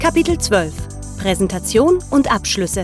Kapitel 12 – Präsentation und Abschlüsse.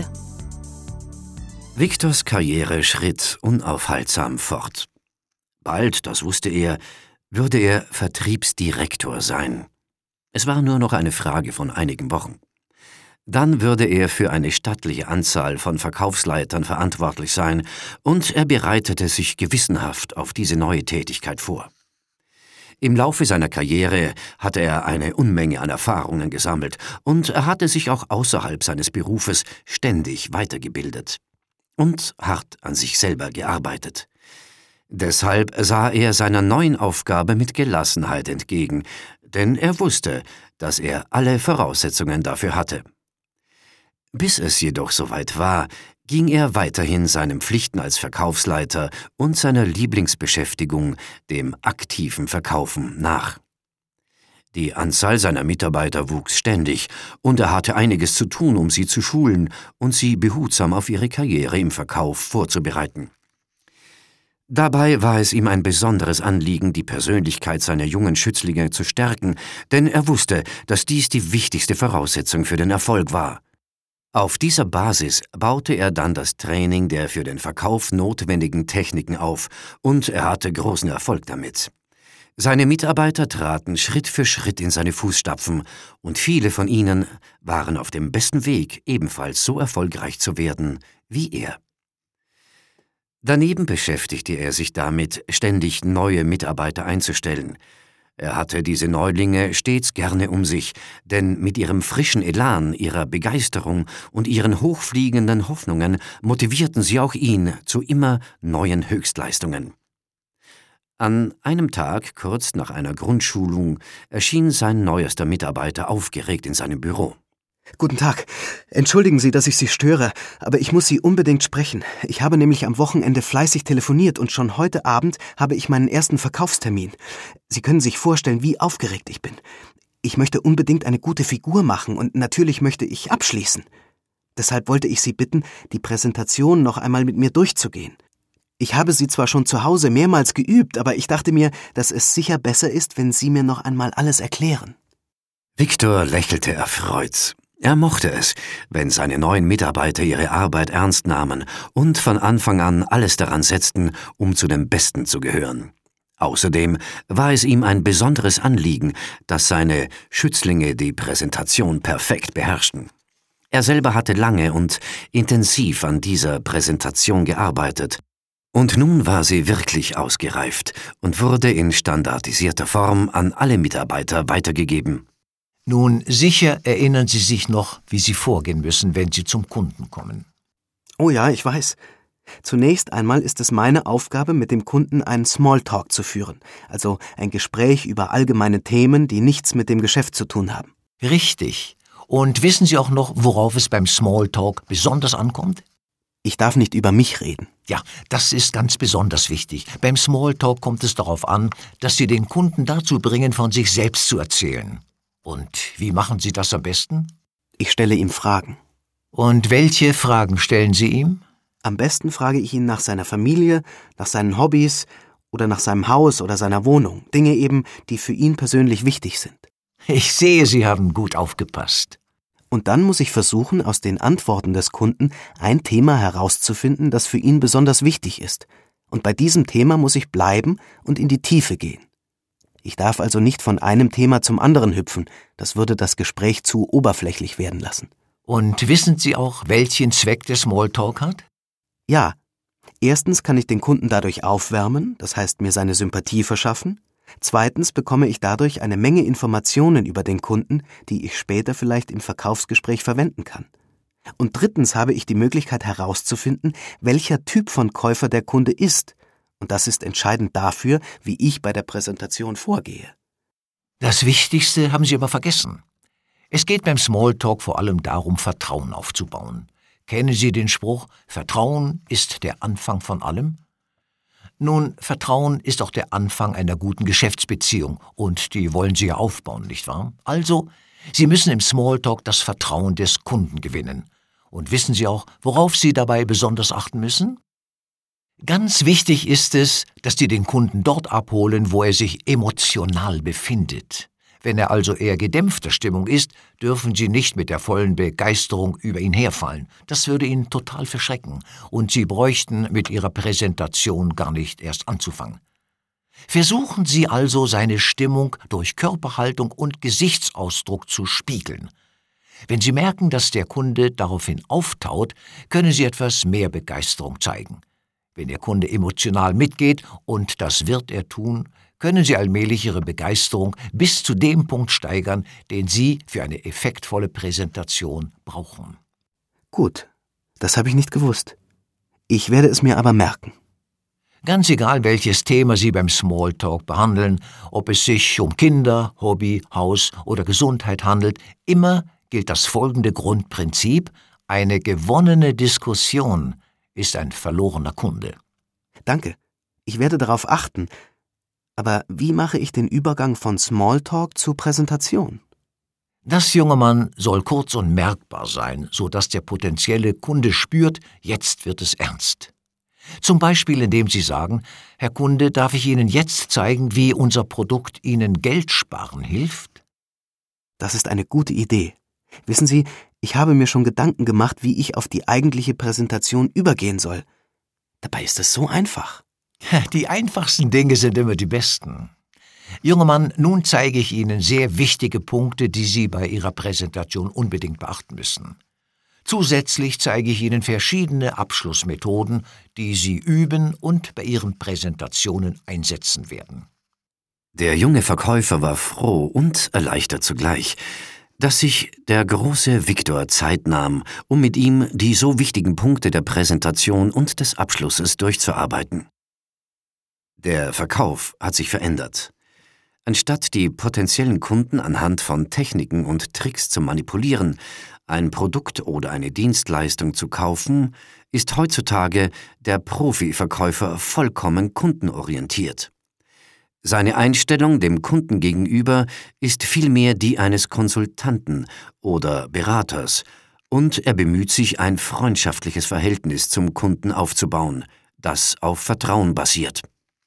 Victors Karriere schritt unaufhaltsam fort. Bald, das wusste er, würde er Vertriebsdirektor sein. Es war nur noch eine Frage von einigen Wochen. Dann würde er für eine stattliche Anzahl von Verkaufsleitern verantwortlich sein, und er bereitete sich gewissenhaft auf diese neue Tätigkeit vor. Im Laufe seiner Karriere hatte er eine Unmenge an Erfahrungen gesammelt, und er hatte sich auch außerhalb seines Berufes ständig weitergebildet und hart an sich selber gearbeitet. Deshalb sah er seiner neuen Aufgabe mit Gelassenheit entgegen, denn er wusste, dass er alle Voraussetzungen dafür hatte. Bis es jedoch soweit war, ging er weiterhin seinen Pflichten als Verkaufsleiter und seiner Lieblingsbeschäftigung, dem aktiven Verkaufen, nach. Die Anzahl seiner Mitarbeiter wuchs ständig, und er hatte einiges zu tun, um sie zu schulen und sie behutsam auf ihre Karriere im Verkauf vorzubereiten. Dabei war es ihm ein besonderes Anliegen, die Persönlichkeit seiner jungen Schützlinge zu stärken, denn er wusste, dass dies die wichtigste Voraussetzung für den Erfolg war. Auf dieser Basis baute er dann das Training der für den Verkauf notwendigen Techniken auf, und er hatte großen Erfolg damit. Seine Mitarbeiter traten Schritt für Schritt in seine Fußstapfen, und viele von ihnen waren auf dem besten Weg, ebenfalls so erfolgreich zu werden wie er. Daneben beschäftigte er sich damit, ständig neue Mitarbeiter einzustellen. Er hatte diese Neulinge stets gerne um sich, denn mit ihrem frischen Elan, ihrer Begeisterung und ihren hochfliegenden Hoffnungen motivierten sie auch ihn zu immer neuen Höchstleistungen. An einem Tag, kurz nach einer Grundschulung, erschien sein neuester Mitarbeiter aufgeregt in seinem Büro. Guten Tag. Entschuldigen Sie, dass ich Sie störe, aber ich muss Sie unbedingt sprechen. Ich habe nämlich am Wochenende fleißig telefoniert und schon heute Abend habe ich meinen ersten Verkaufstermin. Sie können sich vorstellen, wie aufgeregt ich bin. Ich möchte unbedingt eine gute Figur machen und natürlich möchte ich abschließen. Deshalb wollte ich Sie bitten, die Präsentation noch einmal mit mir durchzugehen. Ich habe sie zwar schon zu Hause mehrmals geübt, aber ich dachte mir, dass es sicher besser ist, wenn Sie mir noch einmal alles erklären. Victor lächelte erfreut. Er mochte es, wenn seine neuen Mitarbeiter ihre Arbeit ernst nahmen und von Anfang an alles daran setzten, um zu den Besten zu gehören. Außerdem war es ihm ein besonderes Anliegen, dass seine Schützlinge die Präsentation perfekt beherrschten. Er selber hatte lange und intensiv an dieser Präsentation gearbeitet, und nun war sie wirklich ausgereift und wurde in standardisierter Form an alle Mitarbeiter weitergegeben. Nun, sicher erinnern Sie sich noch, wie Sie vorgehen müssen, wenn Sie zum Kunden kommen. Oh ja, ich weiß. Zunächst einmal ist es meine Aufgabe, mit dem Kunden einen Smalltalk zu führen, also ein Gespräch über allgemeine Themen, die nichts mit dem Geschäft zu tun haben. Richtig. Und wissen Sie auch noch, worauf es beim Smalltalk besonders ankommt? Ich darf nicht über mich reden. Ja, das ist ganz besonders wichtig. Beim Smalltalk kommt es darauf an, dass Sie den Kunden dazu bringen, von sich selbst zu erzählen. Und wie machen Sie das am besten? Ich stelle ihm Fragen. Und welche Fragen stellen Sie ihm? Am besten frage ich ihn nach seiner Familie, nach seinen Hobbys oder nach seinem Haus oder seiner Wohnung. Dinge eben, die für ihn persönlich wichtig sind. Ich sehe, Sie haben gut aufgepasst. Und dann muss ich versuchen, aus den Antworten des Kunden ein Thema herauszufinden, das für ihn besonders wichtig ist. Und bei diesem Thema muss ich bleiben und in die Tiefe gehen. Ich darf also nicht von einem Thema zum anderen hüpfen, das würde das Gespräch zu oberflächlich werden lassen. Und wissen Sie auch, welchen Zweck der Smalltalk hat? Ja, erstens kann ich den Kunden dadurch aufwärmen, das heißt mir seine Sympathie verschaffen. Zweitens bekomme ich dadurch eine Menge Informationen über den Kunden, die ich später vielleicht im Verkaufsgespräch verwenden kann. Und drittens habe ich die Möglichkeit herauszufinden, welcher Typ von Käufer der Kunde ist. Und das ist entscheidend dafür, wie ich bei der Präsentation vorgehe. Das Wichtigste haben Sie aber vergessen. Es geht beim Smalltalk vor allem darum, Vertrauen aufzubauen. Kennen Sie den Spruch, Vertrauen ist der Anfang von allem? Nun, Vertrauen ist auch der Anfang einer guten Geschäftsbeziehung und die wollen Sie ja aufbauen, nicht wahr? Also, Sie müssen im Smalltalk das Vertrauen des Kunden gewinnen. Und wissen Sie auch, worauf Sie dabei besonders achten müssen? Ganz wichtig ist es, dass Sie den Kunden dort abholen, wo er sich emotional befindet. Wenn er also eher gedämpfter Stimmung ist, dürfen Sie nicht mit der vollen Begeisterung über ihn herfallen. Das würde ihn total verschrecken und Sie bräuchten mit Ihrer Präsentation gar nicht erst anzufangen. Versuchen Sie also, seine Stimmung durch Körperhaltung und Gesichtsausdruck zu spiegeln. Wenn Sie merken, dass der Kunde daraufhin auftaut, können Sie etwas mehr Begeisterung zeigen. Wenn der Kunde emotional mitgeht, und das wird er tun, können Sie allmählich Ihre Begeisterung bis zu dem Punkt steigern, den Sie für eine effektvolle Präsentation brauchen. Gut, das habe ich nicht gewusst. Ich werde es mir aber merken. Ganz egal, welches Thema Sie beim Smalltalk behandeln, ob es sich um Kinder, Hobby, Haus oder Gesundheit handelt, immer gilt das folgende Grundprinzip: Eine gewonnene Diskussion ist ein verlorener Kunde. Danke, ich werde darauf achten. Aber wie mache ich den Übergang von Smalltalk zu Präsentation? Das, junger Mann, soll kurz und merkbar sein, sodass der potenzielle Kunde spürt, jetzt wird es ernst. Zum Beispiel, indem Sie sagen: Herr Kunde, darf ich Ihnen jetzt zeigen, wie unser Produkt Ihnen Geld sparen hilft? Das ist eine gute Idee. Wissen Sie, ich habe mir schon Gedanken gemacht, wie ich auf die eigentliche Präsentation übergehen soll. Dabei ist es so einfach. Die einfachsten Dinge sind immer die besten. Junger Mann, nun zeige ich Ihnen sehr wichtige Punkte, die Sie bei Ihrer Präsentation unbedingt beachten müssen. Zusätzlich zeige ich Ihnen verschiedene Abschlussmethoden, die Sie üben und bei Ihren Präsentationen einsetzen werden. Der junge Verkäufer war froh und erleichtert zugleich, dass sich der große Viktor Zeit nahm, um mit ihm die so wichtigen Punkte der Präsentation und des Abschlusses durchzuarbeiten. Der Verkauf hat sich verändert. Anstatt die potenziellen Kunden anhand von Techniken und Tricks zu manipulieren, ein Produkt oder eine Dienstleistung zu kaufen, ist heutzutage der Profiverkäufer vollkommen kundenorientiert. Seine Einstellung dem Kunden gegenüber ist vielmehr die eines Konsultanten oder Beraters, und er bemüht sich, ein freundschaftliches Verhältnis zum Kunden aufzubauen, das auf Vertrauen basiert.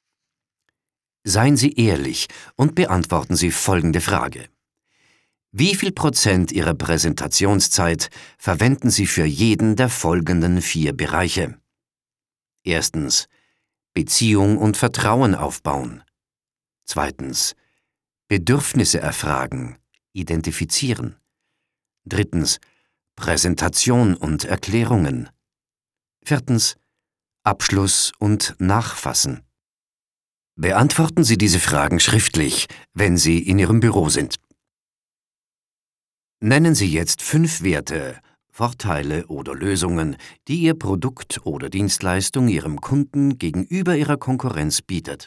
Seien Sie ehrlich und beantworten Sie folgende Frage: Wie viel Prozent Ihrer Präsentationszeit verwenden Sie für jeden der folgenden 4 Bereiche? Erstens: Beziehung und Vertrauen aufbauen. Zweitens: Bedürfnisse erfragen, identifizieren. Drittens: Präsentation und Erklärungen. Viertens: Abschluss und Nachfassen. Beantworten Sie diese Fragen schriftlich, wenn Sie in Ihrem Büro sind. Nennen Sie jetzt 5 Werte, Vorteile oder Lösungen, die Ihr Produkt oder Dienstleistung Ihrem Kunden gegenüber Ihrer Konkurrenz bietet.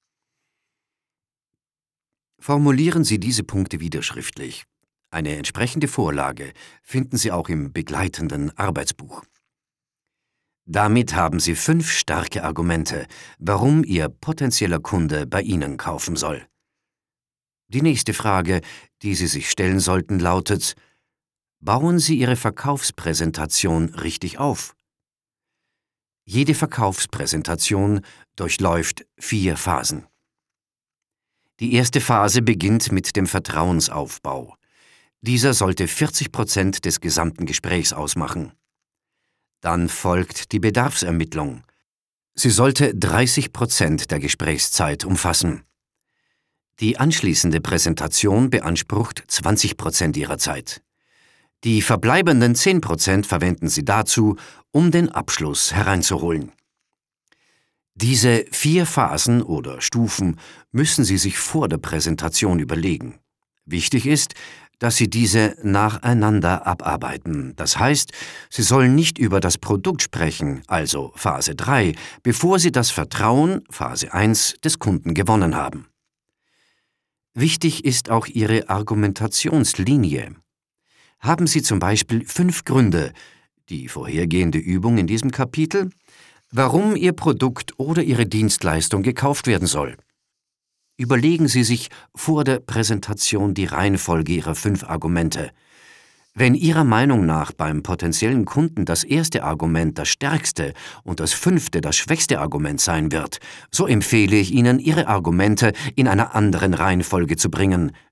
Formulieren Sie diese Punkte wieder schriftlich. Eine entsprechende Vorlage finden Sie auch im begleitenden Arbeitsbuch. Damit haben Sie 5 starke Argumente, warum Ihr potenzieller Kunde bei Ihnen kaufen soll. Die nächste Frage, die Sie sich stellen sollten, lautet: Bauen Sie Ihre Verkaufspräsentation richtig auf? Jede Verkaufspräsentation durchläuft 4 Phasen. Die erste Phase beginnt mit dem Vertrauensaufbau. Dieser sollte 40% des gesamten Gesprächs ausmachen. Dann folgt die Bedarfsermittlung. Sie sollte 30% der Gesprächszeit umfassen. Die anschließende Präsentation beansprucht 20% Ihrer Zeit. Die verbleibenden 10% verwenden Sie dazu, um den Abschluss hereinzuholen. Diese 4 Phasen oder Stufen müssen Sie sich vor der Präsentation überlegen. Wichtig ist, dass Sie diese nacheinander abarbeiten. Das heißt, Sie sollen nicht über das Produkt sprechen, also Phase 3, bevor Sie das Vertrauen, Phase 1, des Kunden gewonnen haben. Wichtig ist auch Ihre Argumentationslinie. Haben Sie zum Beispiel 5 Gründe, die vorhergehende Übung in diesem Kapitel, warum Ihr Produkt oder Ihre Dienstleistung gekauft werden soll. Überlegen Sie sich vor der Präsentation die Reihenfolge Ihrer 5 Argumente. Wenn Ihrer Meinung nach beim potenziellen Kunden das erste Argument das stärkste und das 5. das schwächste Argument sein wird, so empfehle ich Ihnen, Ihre Argumente in einer anderen Reihenfolge zu bringen,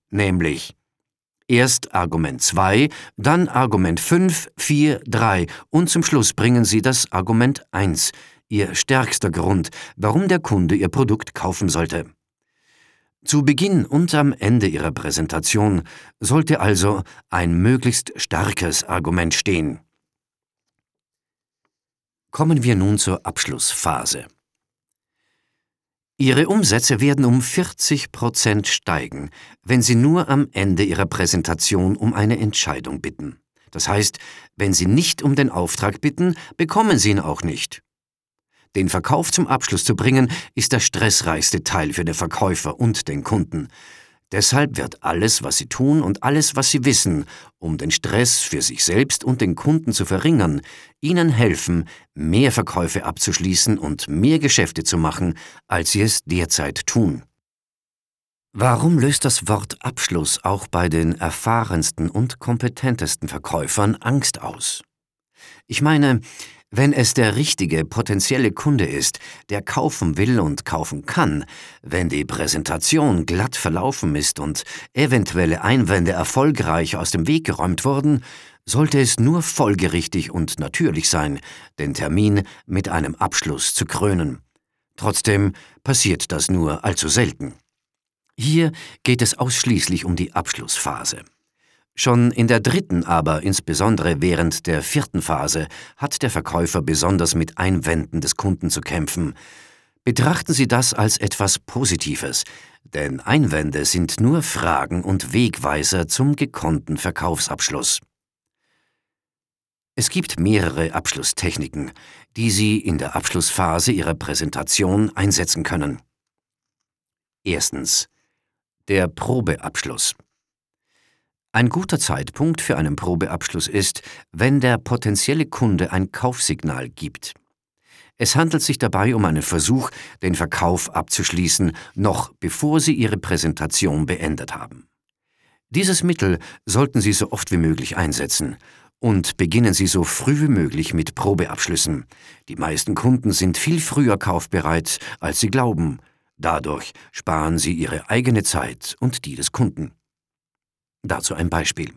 nämlich erst Argument 2, dann Argument 5, 4, 3 und zum Schluss bringen Sie das Argument 1, Ihr stärkster Grund, warum der Kunde Ihr Produkt kaufen sollte. Zu Beginn und am Ende Ihrer Präsentation sollte also ein möglichst starkes Argument stehen. Kommen wir nun zur Abschlussphase. Ihre Umsätze werden um 40% steigen, wenn Sie nur am Ende Ihrer Präsentation um eine Entscheidung bitten. Das heißt, wenn Sie nicht um den Auftrag bitten, bekommen Sie ihn auch nicht. Den Verkauf zum Abschluss zu bringen, ist der stressreichste Teil für den Verkäufer und den Kunden. Deshalb wird alles, was Sie tun und alles, was Sie wissen, um den Stress für sich selbst und den Kunden zu verringern, Ihnen helfen, mehr Verkäufe abzuschließen und mehr Geschäfte zu machen, als Sie es derzeit tun. Warum löst das Wort Abschluss auch bei den erfahrensten und kompetentesten Verkäufern Angst aus? Ich meine, wenn es der richtige potenzielle Kunde ist, der kaufen will und kaufen kann, wenn die Präsentation glatt verlaufen ist und eventuelle Einwände erfolgreich aus dem Weg geräumt wurden, sollte es nur folgerichtig und natürlich sein, den Termin mit einem Abschluss zu krönen. Trotzdem passiert das nur allzu selten. Hier geht es ausschließlich um die Abschlussphase. Schon in der dritten, aber insbesondere während der vierten Phase hat der Verkäufer besonders mit Einwänden des Kunden zu kämpfen. Betrachten Sie das als etwas Positives, denn Einwände sind nur Fragen und Wegweiser zum gekonnten Verkaufsabschluss. Es gibt mehrere Abschlusstechniken, die Sie in der Abschlussphase Ihrer Präsentation einsetzen können. Erstens: der Probeabschluss. Ein guter Zeitpunkt für einen Probeabschluss ist, wenn der potenzielle Kunde ein Kaufsignal gibt. Es handelt sich dabei um einen Versuch, den Verkauf abzuschließen, noch bevor Sie Ihre Präsentation beendet haben. Dieses Mittel sollten Sie so oft wie möglich einsetzen und beginnen Sie so früh wie möglich mit Probeabschlüssen. Die meisten Kunden sind viel früher kaufbereit, als Sie glauben. Dadurch sparen Sie Ihre eigene Zeit und die des Kunden. Dazu ein Beispiel.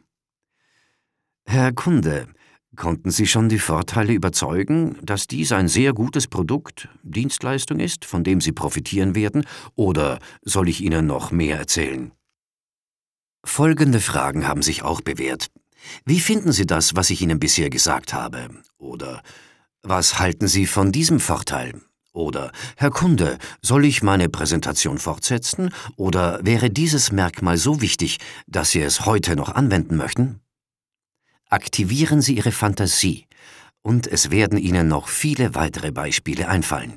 Herr Kunde, konnten Sie schon die Vorteile überzeugen, dass dies ein sehr gutes Produkt, Dienstleistung ist, von dem Sie profitieren werden, oder soll ich Ihnen noch mehr erzählen? Folgende Fragen haben sich auch bewährt. Wie finden Sie das, was ich Ihnen bisher gesagt habe? Oder was halten Sie von diesem Vorteil? Oder, Herr Kunde, soll ich meine Präsentation fortsetzen, oder wäre dieses Merkmal so wichtig, dass Sie es heute noch anwenden möchten? Aktivieren Sie Ihre Fantasie, und es werden Ihnen noch viele weitere Beispiele einfallen.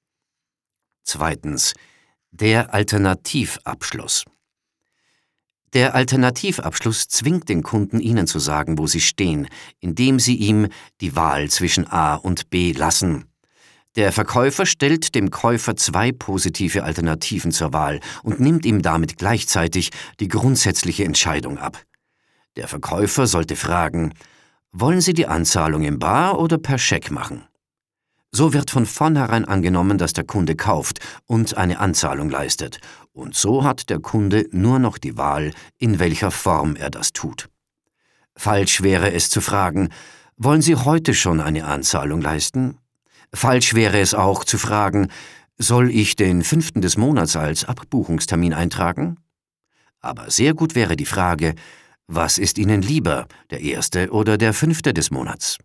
Zweitens: der Alternativabschluss. Der Alternativabschluss zwingt den Kunden, Ihnen zu sagen, wo Sie stehen, indem Sie ihm die Wahl zwischen A und B lassen. Der Verkäufer stellt dem Käufer 2 positive Alternativen zur Wahl und nimmt ihm damit gleichzeitig die grundsätzliche Entscheidung ab. Der Verkäufer sollte fragen: Wollen Sie die Anzahlung in bar oder per Scheck machen? So wird von vornherein angenommen, dass der Kunde kauft und eine Anzahlung leistet, und so hat der Kunde nur noch die Wahl, in welcher Form er das tut. Falsch wäre es zu fragen: Wollen Sie heute schon eine Anzahlung leisten? Falsch wäre es auch zu fragen: Soll ich den 5. des Monats als Abbuchungstermin eintragen? Aber sehr gut wäre die Frage: Was ist Ihnen lieber, der 1. oder der 5. des Monats?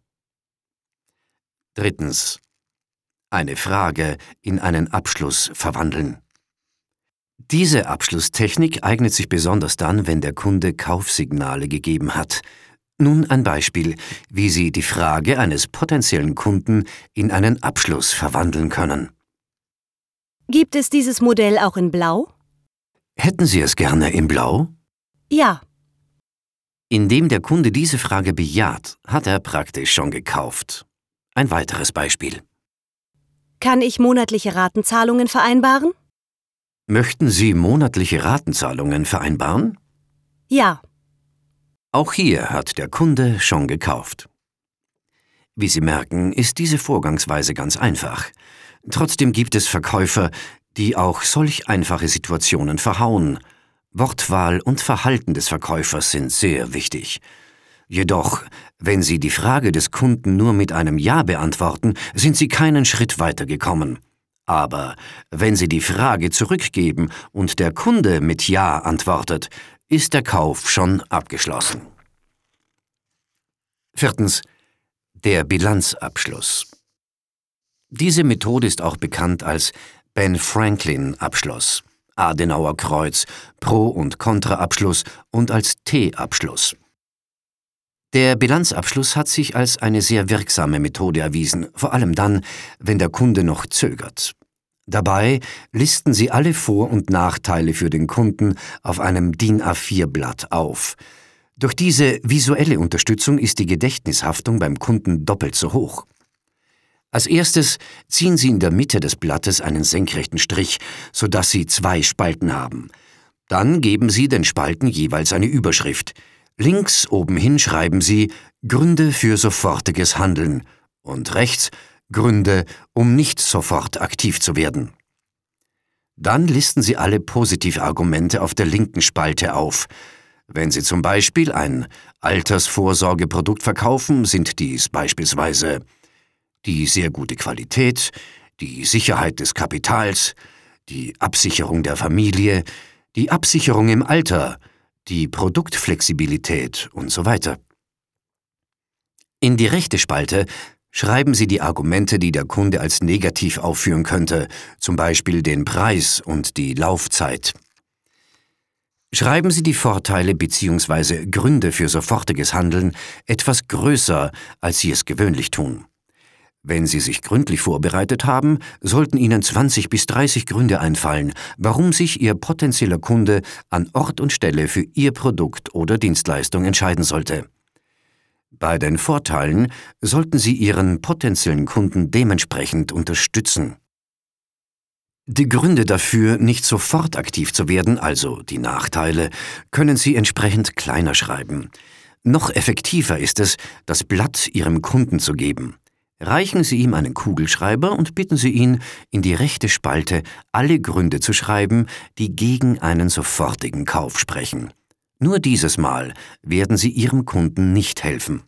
Drittens: eine Frage in einen Abschluss verwandeln. Diese Abschlusstechnik eignet sich besonders dann, wenn der Kunde Kaufsignale gegeben hat. Nun ein Beispiel, wie Sie die Frage eines potenziellen Kunden in einen Abschluss verwandeln können. Gibt es dieses Modell auch in Blau? Hätten Sie es gerne in Blau? Ja. Indem der Kunde diese Frage bejaht, hat er praktisch schon gekauft. Ein weiteres Beispiel. Kann ich monatliche Ratenzahlungen vereinbaren? Möchten Sie monatliche Ratenzahlungen vereinbaren? Ja. Auch hier hat der Kunde schon gekauft. Wie Sie merken, ist diese Vorgangsweise ganz einfach. Trotzdem gibt es Verkäufer, die auch solch einfache Situationen verhauen. Wortwahl und Verhalten des Verkäufers sind sehr wichtig. Jedoch, wenn Sie die Frage des Kunden nur mit einem Ja beantworten, sind Sie keinen Schritt weitergekommen. Aber wenn Sie die Frage zurückgeben und der Kunde mit Ja antwortet, ist der Kauf schon abgeschlossen. 4. Der Bilanzabschluss. Diese Methode ist auch bekannt als Ben-Franklin-Abschluss, Adenauer-Kreuz, Pro- und Kontra-Abschluss und als T-Abschluss. Der Bilanzabschluss hat sich als eine sehr wirksame Methode erwiesen, vor allem dann, wenn der Kunde noch zögert. Dabei listen Sie alle Vor- und Nachteile für den Kunden auf einem DIN A4-Blatt auf. Durch diese visuelle Unterstützung ist die Gedächtnishaftung beim Kunden doppelt so hoch. Als erstes ziehen Sie in der Mitte des Blattes einen senkrechten Strich, sodass Sie 2 Spalten haben. Dann geben Sie den Spalten jeweils eine Überschrift. Links oben hin schreiben Sie Gründe für sofortiges Handeln und rechts Gründe, um nicht sofort aktiv zu werden. Dann listen Sie alle Positivargumente auf der linken Spalte auf. Wenn Sie zum Beispiel ein Altersvorsorgeprodukt verkaufen, sind dies beispielsweise die sehr gute Qualität, die Sicherheit des Kapitals, die Absicherung der Familie, die Absicherung im Alter, die Produktflexibilität und so weiter. In die rechte Spalte schreiben Sie die Argumente, die der Kunde als negativ aufführen könnte, zum Beispiel den Preis und die Laufzeit. Schreiben Sie die Vorteile bzw. Gründe für sofortiges Handeln etwas größer, als Sie es gewöhnlich tun. Wenn Sie sich gründlich vorbereitet haben, sollten Ihnen 20 bis 30 Gründe einfallen, warum sich Ihr potenzieller Kunde an Ort und Stelle für Ihr Produkt oder Dienstleistung entscheiden sollte. Bei den Vorteilen sollten Sie Ihren potenziellen Kunden dementsprechend unterstützen. Die Gründe dafür, nicht sofort aktiv zu werden, also die Nachteile, können Sie entsprechend kleiner schreiben. Noch effektiver ist es, das Blatt Ihrem Kunden zu geben. Reichen Sie ihm einen Kugelschreiber und bitten Sie ihn, in die rechte Spalte alle Gründe zu schreiben, die gegen einen sofortigen Kauf sprechen. Nur dieses Mal werden Sie Ihrem Kunden nicht helfen.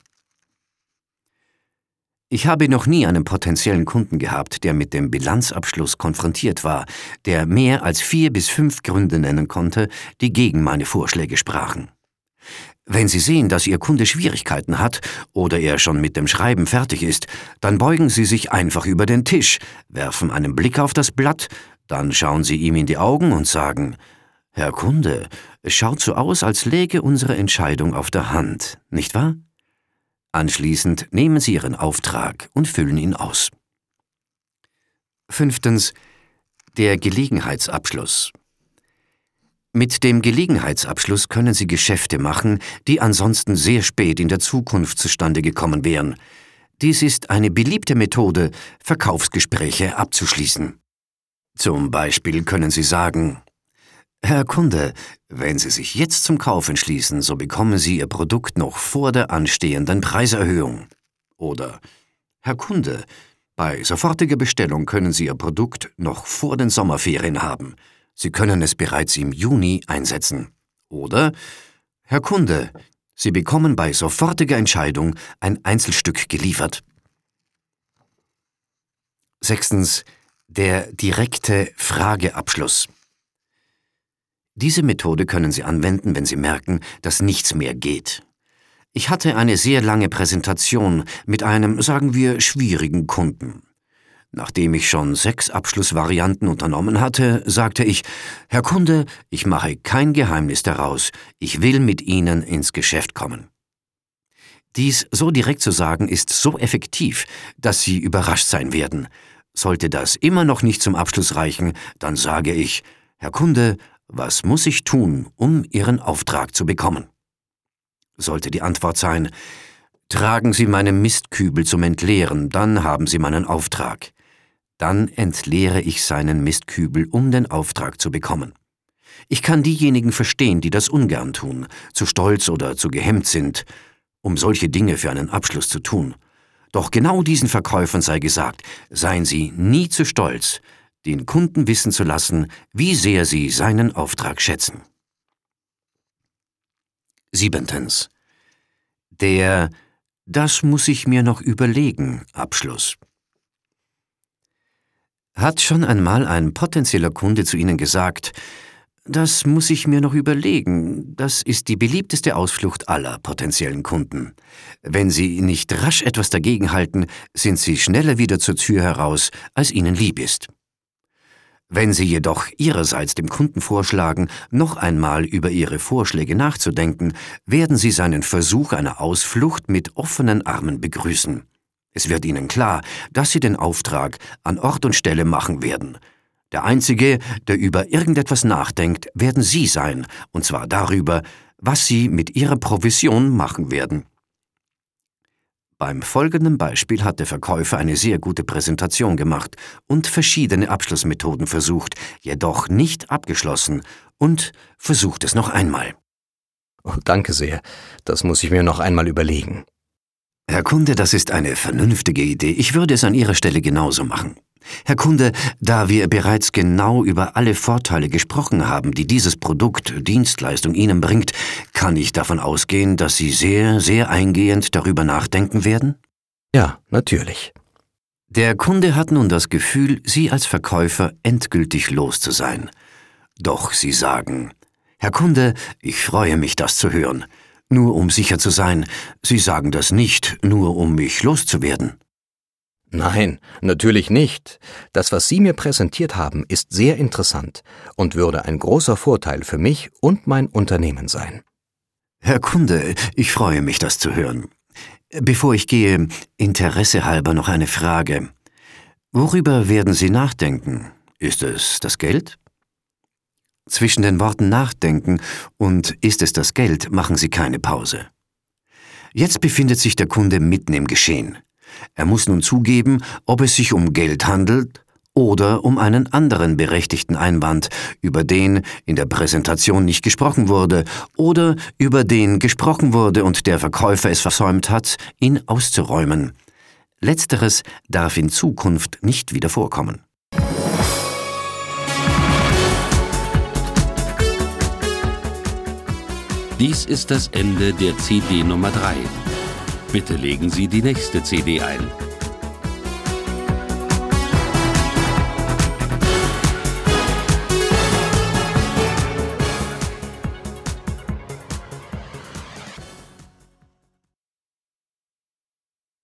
Ich habe noch nie einen potenziellen Kunden gehabt, der mit dem Bilanzabschluss konfrontiert war, der mehr als 4 bis 5 Gründe nennen konnte, die gegen meine Vorschläge sprachen. Wenn Sie sehen, dass Ihr Kunde Schwierigkeiten hat oder er schon mit dem Schreiben fertig ist, dann beugen Sie sich einfach über den Tisch, werfen einen Blick auf das Blatt, dann schauen Sie ihm in die Augen und sagen: »Herr Kunde, es schaut so aus, als läge unsere Entscheidung auf der Hand, nicht wahr?« Anschließend nehmen Sie Ihren Auftrag und füllen ihn aus. 5. Der Gelegenheitsabschluss. Mit dem Gelegenheitsabschluss können Sie Geschäfte machen, die ansonsten sehr spät in der Zukunft zustande gekommen wären. Dies ist eine beliebte Methode, Verkaufsgespräche abzuschließen. Zum Beispiel können Sie sagen: »Herr Kunde, wenn Sie sich jetzt zum Kauf entschließen, so bekommen Sie Ihr Produkt noch vor der anstehenden Preiserhöhung.« Oder: »Herr Kunde, bei sofortiger Bestellung können Sie Ihr Produkt noch vor den Sommerferien haben. Sie können es bereits im Juni einsetzen.« Oder: »Herr Kunde, Sie bekommen bei sofortiger Entscheidung ein Einzelstück geliefert.« 6. Der direkte Frageabschluss. Diese Methode können Sie anwenden, wenn Sie merken, dass nichts mehr geht. Ich hatte eine sehr lange Präsentation mit einem, sagen wir, schwierigen Kunden. Nachdem ich schon 6 Abschlussvarianten unternommen hatte, sagte ich: »Herr Kunde, ich mache kein Geheimnis daraus. Ich will mit Ihnen ins Geschäft kommen.« Dies so direkt zu sagen, ist so effektiv, dass Sie überrascht sein werden. Sollte das immer noch nicht zum Abschluss reichen, dann sage ich: »Herr Kunde, was muss ich tun, um Ihren Auftrag zu bekommen?« Sollte die Antwort sein: »Tragen Sie meinen Mistkübel zum Entleeren, dann haben Sie meinen Auftrag.« Dann entleere ich seinen Mistkübel, um den Auftrag zu bekommen. Ich kann diejenigen verstehen, die das ungern tun, zu stolz oder zu gehemmt sind, um solche Dinge für einen Abschluss zu tun. Doch genau diesen Verkäufern sei gesagt: Seien Sie nie zu stolz, den Kunden wissen zu lassen, wie sehr Sie seinen Auftrag schätzen. 7. Der „Das muss ich mir noch überlegen" Abschluss. Hat schon einmal ein potenzieller Kunde zu Ihnen gesagt: „Das muss ich mir noch überlegen"? Das ist die beliebteste Ausflucht aller potenziellen Kunden. Wenn Sie nicht rasch etwas dagegenhalten, sind Sie schneller wieder zur Tür heraus, als Ihnen lieb ist. Wenn Sie jedoch Ihrerseits dem Kunden vorschlagen, noch einmal über Ihre Vorschläge nachzudenken, werden Sie seinen Versuch einer Ausflucht mit offenen Armen begrüßen. Es wird Ihnen klar, dass Sie den Auftrag an Ort und Stelle machen werden. Der Einzige, der über irgendetwas nachdenkt, werden Sie sein, und zwar darüber, was Sie mit Ihrer Provision machen werden. Beim folgenden Beispiel hat der Verkäufer eine sehr gute Präsentation gemacht und verschiedene Abschlussmethoden versucht, jedoch nicht abgeschlossen, und versucht es noch einmal. Oh, danke sehr. Das muss ich mir noch einmal überlegen. Herr Kunde, das ist eine vernünftige Idee. Ich würde es an Ihrer Stelle genauso machen. Herr Kunde, da wir bereits genau über alle Vorteile gesprochen haben, die dieses Produkt, Dienstleistung Ihnen bringt, kann ich davon ausgehen, dass Sie sehr, sehr eingehend darüber nachdenken werden? Ja, natürlich. Der Kunde hat nun das Gefühl, Sie als Verkäufer endgültig los zu sein. Doch Sie sagen: „Herr Kunde, ich freue mich, das zu hören. Nur um sicher zu sein, Sie sagen das nicht, nur um mich loszuwerden." Nein, natürlich nicht. Das, was Sie mir präsentiert haben, ist sehr interessant und würde ein großer Vorteil für mich und mein Unternehmen sein. Herr Kunde, ich freue mich, das zu hören. Bevor ich gehe, interessehalber noch eine Frage. Worüber werden Sie nachdenken? Ist es das Geld? Zwischen den Worten nachdenken und ist es das Geld machen Sie keine Pause. Jetzt befindet sich der Kunde mitten im Geschehen. Er muss nun zugeben, ob es sich um Geld handelt oder um einen anderen berechtigten Einwand, über den in der Präsentation nicht gesprochen wurde oder über den gesprochen wurde und der Verkäufer es versäumt hat, ihn auszuräumen. Letzteres darf in Zukunft nicht wieder vorkommen. Dies ist das Ende der CD Nummer 3. Bitte legen Sie die nächste CD ein.